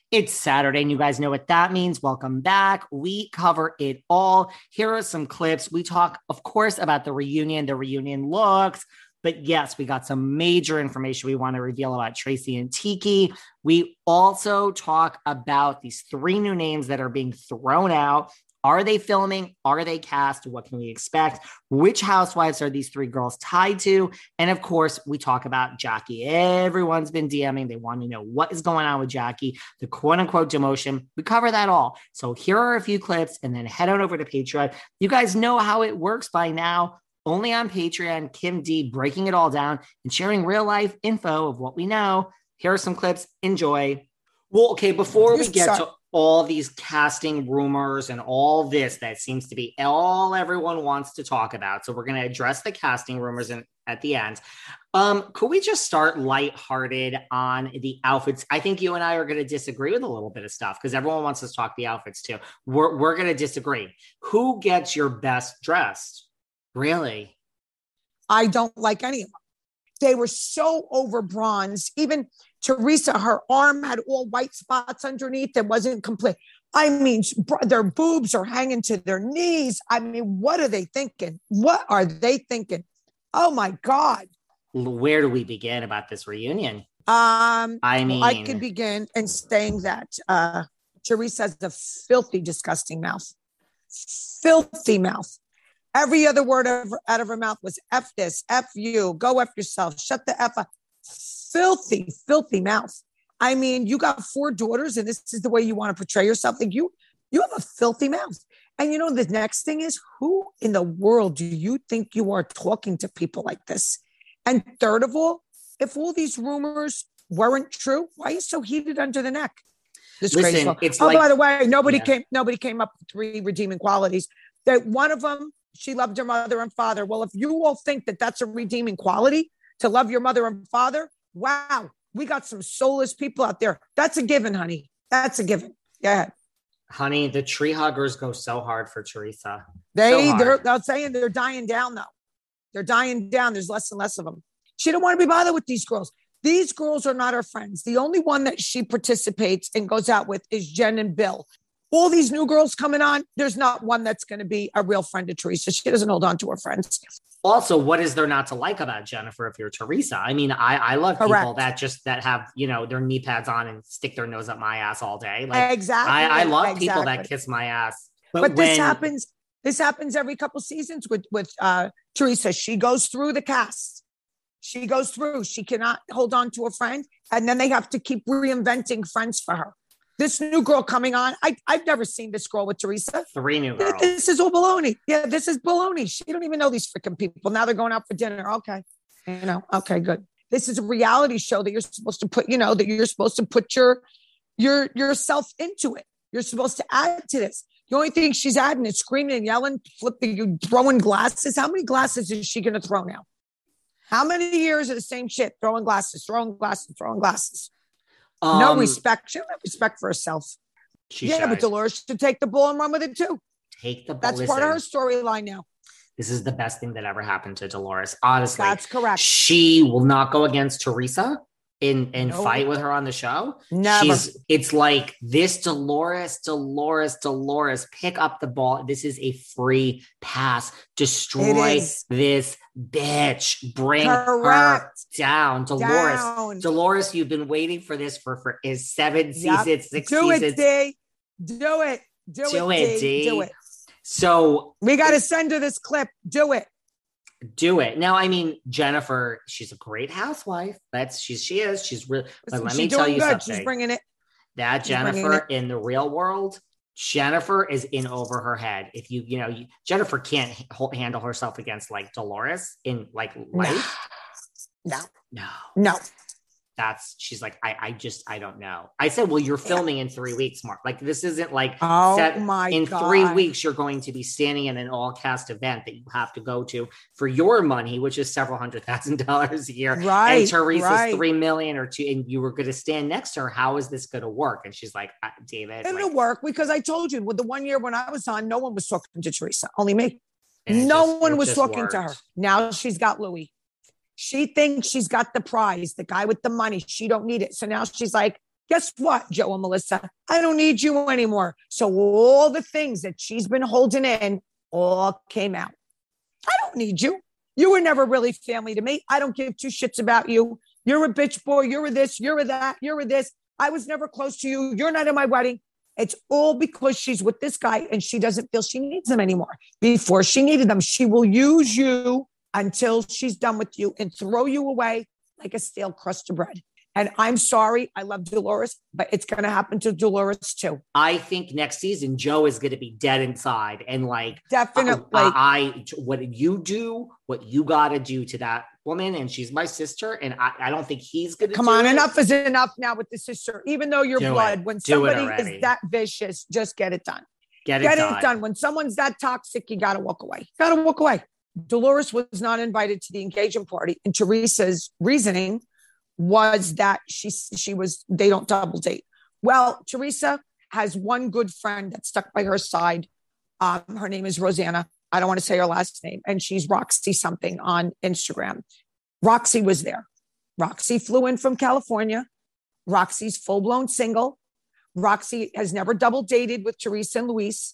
It's Saturday, and you guys know what that means. Welcome back. We cover it all. Here are some clips. We talk, of course, about the reunion looks. But yes, we got some major information we want to reveal about Tracy and Tiki. We also talk about these three new names that are being thrown out. Are they filming? Are they cast? What can we expect? Which housewives are these three girls tied to? And of course, we talk about Jackie. Everyone's been DMing. They want to know what is going on with Jackie, the quote unquote demotion. We cover that all. So here are a few clips and then head on over to Patreon. You guys know how it works by now. Only on Patreon, Kim D breaking it all down and sharing real life info of what we know. Here are some clips. Enjoy. Well, okay, before we get to all these casting rumors and all this that seems to be all everyone wants to talk about. So we're going to address the casting rumors at the end. Could we just start lighthearted on the outfits? I think you and I are going to disagree with a little bit of stuff because everyone wants us to talk the outfits too. We're going to disagree. Who gets your best dressed? Really? I don't like any of them. They were so over bronze. Even Teresa, her arm had all white spots underneath. It wasn't complete. I mean, their boobs are hanging to their knees. I mean, what are they thinking? What are they thinking? Oh my God. Where do we begin about this reunion? I could begin in saying that Teresa has a filthy, disgusting mouth. Filthy mouth. Every other word out of her mouth was F this, F you, go F yourself, shut the F up. Filthy, filthy mouth. I mean, you got 4 daughters and this is the way you want to portray yourself. Like you have a filthy mouth. And you know, the next thing is, who in the world do you think you are talking to people like this? And third of all, if all these rumors weren't true, why are you so heated under the neck? Listen, it's like, by the way, nobody came up with 3 redeeming qualities. That one of them, she loved her mother and father. Well, if you all think that that's a redeeming quality to love your mother and father, wow, we got some soulless people out there. That's a given, honey. That's a given. Go ahead. Honey, the tree huggers go so hard for Teresa. They're saying they're dying down, though. They're dying down. There's less and less of them. She don't want to be bothered with these girls. These girls are not her friends. The only one that she participates and goes out with is Jen and Bill. All these new girls coming on, there's not one that's going to be a real friend of Teresa. She doesn't hold on to her friends. Also, what is there not to like about Jennifer if you're Teresa? I mean, I love people that have, their knee pads on and stick their nose up my ass all day. Like, exactly. I love people that kiss my ass. But this happens every couple seasons with Teresa. She goes through the cast. She goes through. She cannot hold on to a friend. And then they have to keep reinventing friends for her. This new girl coming on, I've never seen this girl with Teresa. 3 new girls. This is all baloney. Yeah, this is baloney. She don't even know these freaking people. Now they're going out for dinner. Okay. Okay, good. This is a reality show that you're supposed to put, that you're supposed to put yourself into it. You're supposed to add to this. The only thing she's adding is screaming and yelling, flipping, throwing glasses. How many glasses is she going to throw now? How many years of the same shit? Throwing glasses. No respect. She don't have respect for herself. But Dolores should take the ball and run with it too. Take the ball. That's part of her storyline now. This is the best thing that ever happened to Dolores. Honestly, that's correct. She will not go against Teresa and fight with her on the show. Never. It's like this Dolores, pick up the ball. This is a free pass. Destroy this bitch. Bring her down. Dolores, you've been waiting for this for 7 seasons, 6 seasons. Do it, D. So we got to send her this clip. Do it. Now, I mean, Jennifer, she's a great housewife. She is. She's really, but let me tell you something. She's bringing it. That Jennifer in the real world, Jennifer is in over her head. If Jennifer can't handle herself against like Dolores in like life. No. She's like, I don't know. I said, well, you're filming in 3 weeks, Mark. Like, this isn't like, in 3 weeks, you're going to be standing in an all cast event that you have to go to for your money, which is several $100,000 a year. Right. And Teresa's $3 million or $2 million, and you were going to stand next to her. How is this going to work? And she's like, David. It'll work because I told you with the 1 year when I was on, no one was talking to Teresa, only me. No one was talking to her. Now she's got Louis. She thinks she's got the prize, the guy with the money. She don't need it. So now she's like, Guess what, Joe and Melissa? I don't need you anymore. So all the things that she's been holding in all came out. I don't need you. You were never really family to me. I don't give two shits about you. You're a bitch boy. You're a this, you're a that, you're a this. I was never close to you. You're not in my wedding. It's all because she's with this guy and she doesn't feel she needs them anymore. Before she needed them, she will use you until she's done with you and throw you away like a stale crust of bread. And I'm sorry, I love Dolores, but it's going to happen to Dolores too. I think next season, Joe is going to be dead inside. And like, definitely, what you do, what you got to do to that woman. And she's my sister. And I don't think he's going to come on. Enough is enough now with the sister, even though you're blood. When somebody is that vicious, just get it done. Get it done. When someone's that toxic, you got to walk away. Dolores was not invited to the engagement party. And Teresa's reasoning was that they don't double date. Well, Teresa has one good friend that stuck by her side. Her name is Rosanna. I don't want to say her last name. And she's Roxy something on Instagram. Roxy was there. Roxy flew in from California. Roxy's full-blown single. Roxy has never double dated with Teresa and Luis.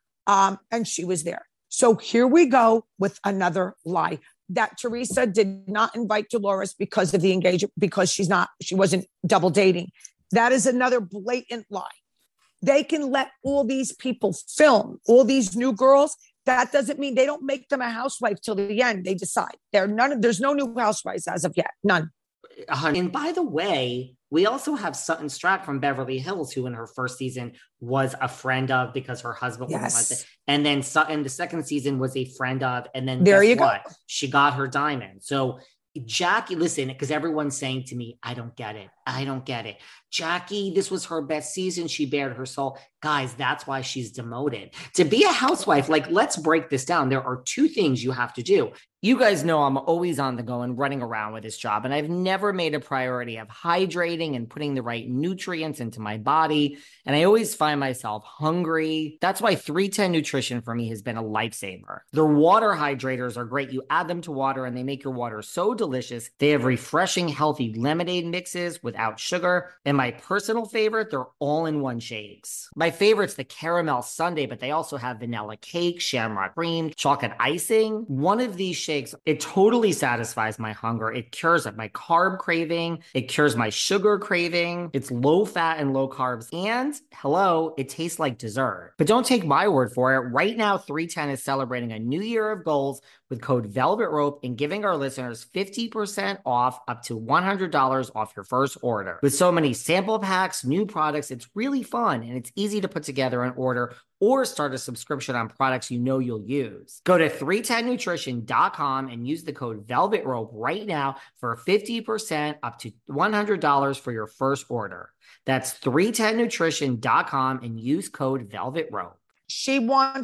And she was there. So here we go with another lie. That Teresa did not invite Dolores because of the engagement, because she wasn't double dating. That is another blatant lie. They can let all these people film, all these new girls. That doesn't mean they don't make them a housewife till the end. They decide. There's no new housewives as of yet. None. And by the way, we also have Sutton Strack from Beverly Hills, who in her first season was a friend of because her husband wasn't like that. And then Sutton, the second season, was a friend of. And then there you go. She got her diamond. So Jackie, listen, because everyone's saying to me, I don't get it. Jackie, this was her best season. She bared her soul. Guys, that's why she's demoted. To be a housewife, like, let's break this down. There are two things you have to do. You guys know I'm always on the go and running around with this job, and I've never made a priority of hydrating and putting the right nutrients into my body, and I always find myself hungry. That's why 310 Nutrition for me has been a lifesaver. Their water hydrators are great. You add them to water, and they make your water so delicious. They have refreshing, healthy lemonade mixes without sugar, and my personal favorite, they're all-in-one shakes. My favorite's the caramel sundae, but they also have vanilla cake, shamrock cream, chocolate icing. One of these shakes, it totally satisfies my hunger. It cures my carb craving. It cures my sugar craving. It's low fat and low carbs. And hello, it tastes like dessert. But don't take my word for it. Right now, 310 is celebrating a new year of goals with code Velvet Rope and giving our listeners 50% off, up to $100 off your first order. With so many sample packs, new products, it's really fun and it's easy to put together an order or start a subscription on products you know you'll use. Go to 310nutrition.com and use the code Velvet Rope right now for 50% up to $100 for your first order. That's 310nutrition.com and use code Velvet Rope. She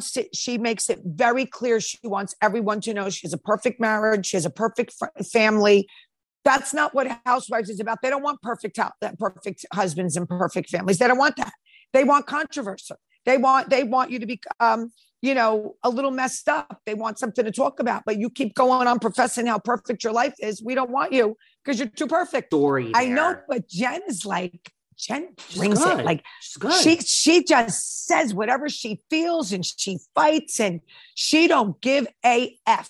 makes it very clear. She wants everyone to know she has a perfect marriage. She has a perfect family. That's not what housewives is about. They don't want perfect perfect husbands and perfect families. They don't want that. They want controversy. They want you to be, a little messed up. They want something to talk about, but you keep going on professing how perfect your life is. We don't want you because you're too perfect. I know, but Jen is like, Jen brings it. Like she just says whatever she feels and she fights and she don't give a F.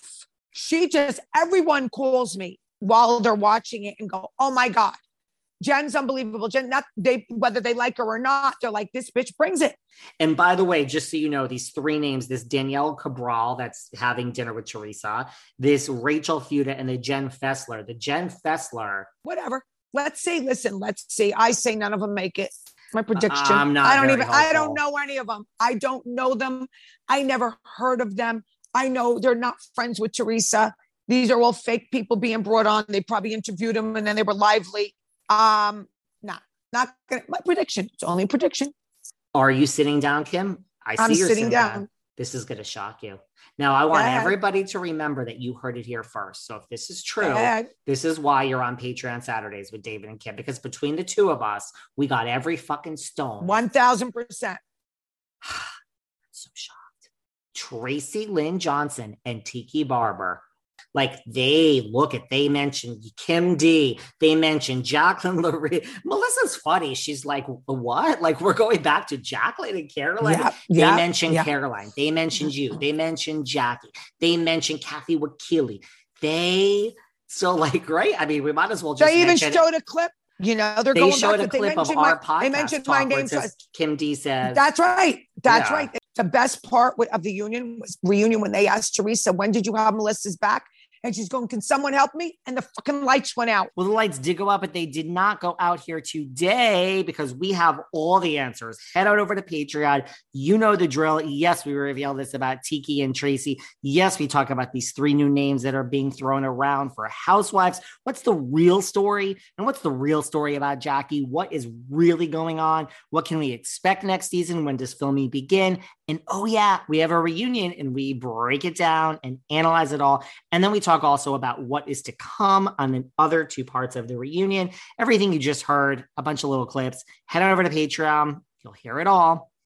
Everyone calls me while they're watching it and go, oh my God, Jen's unbelievable. Whether they like her or not, they're like, this bitch brings it. And by the way, just so you know, these three names, this Danielle Cabral that's having dinner with Teresa, this Rachel Fuda, and the Jen Fessler. The Jen Fessler. Whatever. Let's see. I say none of them make it. My prediction. I don't know any of them. I don't know them. I never heard of them. I know they're not friends with Teresa. These are all fake people being brought on. They probably interviewed them and then they were lively. Not gonna, my prediction. It's only a prediction. Are you sitting down, Kim? I'm sitting down. This is going to shock you. Now, I want everybody to remember that you heard it here first. So if this is true, this is why you're on Patreon Saturdays with David and Kim, because between the two of us, we got every fucking stone. 1,000%. So shocked. Tracy Lynn Johnson and Tiki Barber. Like they mentioned Kim D. They mentioned Jacqueline Lorraine. Melissa's funny. She's like, what? Like, we're going back to Jacqueline and Caroline. They mentioned Caroline. They mentioned you. They mentioned Jackie. They mentioned Kathy Wakili. Right? I mean, we might as well just They even showed a clip. They're going showed back. A clip of our podcast. They mentioned my name. Kim D says. That's right. That's right. The best part of the reunion when they asked Teresa, when did you have Melissa's back? And she's going, can someone help me? And the fucking lights went out. Well, the lights did go out, but they did not go out here today because we have all the answers. Head on over to Patreon. You know the drill. Yes, we reveal this about Tiki and Tracy. Yes, we talk about these 3 new names that are being thrown around for housewives. What's the real story? And what's the real story about Jackie? What is really going on? What can we expect next season? When does filming begin? And oh yeah, we have a reunion and we break it down and analyze it all. And then we talk also about what is to come on the other 2 parts of the reunion. Everything you just heard, a bunch of little clips. Head on over to Patreon. You'll hear it all.